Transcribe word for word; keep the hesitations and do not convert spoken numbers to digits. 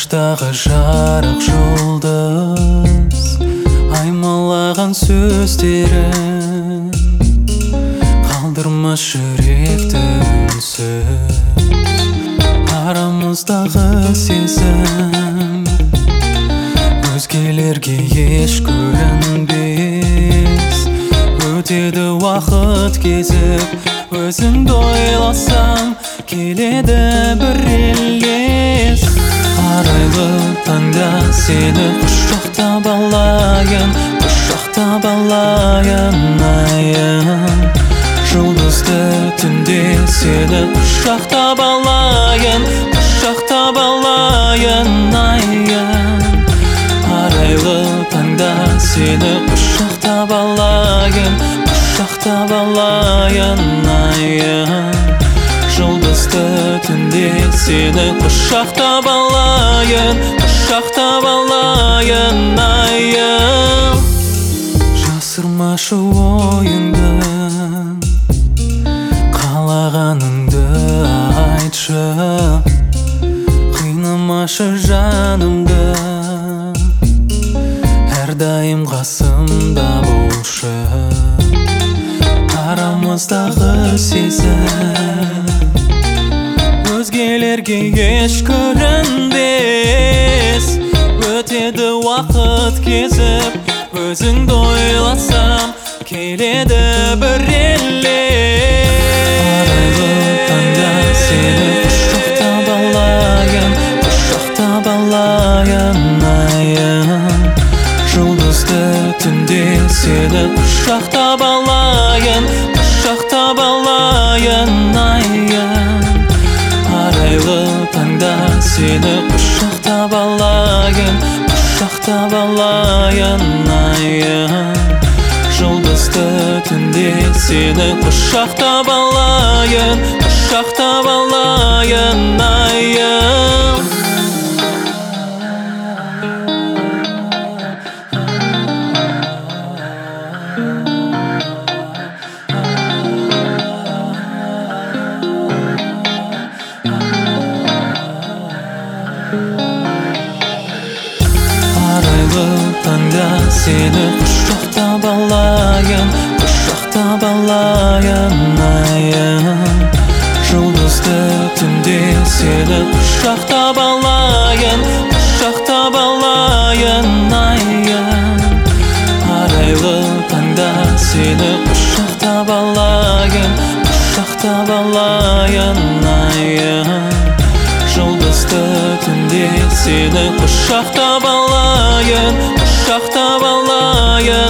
Аштағы жарық жұлдыз аймалаған сөздерін қалдырмас жүректі үнсіз. Арамыздағы сезім өзгелерге еш көрінбес. Өтеді уақыт кезіп, өзіңді ойласам келеді бір елес. Арайлы таңда сені құшақтап алайын, құшақтап алайын айым. Жұлдызды түнде сені құшақтап алайын, құшақтап алайын айым. Арайлы таңда сені құшақтап алайын, құшақтап алайын айым. Жұлдызды түнде сені құшақтап алайын, құшақтап алайын айым. Жасырмашы ойыңды, қалағаныңды айтшы. Қинамашы жанымды, әрдайым қасымда болшы. Арамыздағы сезім өзгелерге еш көрінбес. Өтеді уақыт кезіп, өзіңді ойласам келеді бір елес. Арайлы таңда сені құшақтап алайын, құшақтап алайын айым. Жұлдызды түнде сені құшақтап алайын, құшақтап алайын айым. Арайлы таңда сені құшақтап алайын, құшақтап алайын айым. Жұлдызды түнде сені құшақтап алайын, құшақтап алайын айым. Арайлы таңда сені құшақтап алайын, құшақтап алайын айым. Жұлдызды түнде сені құшақтап алайын, құшақтап алайын айым. Арайлы таңда сені құшақтап алайын, құшақтап алайын айым. Жұлдызды түнде сені құшақтап алайын, құшақтап алайын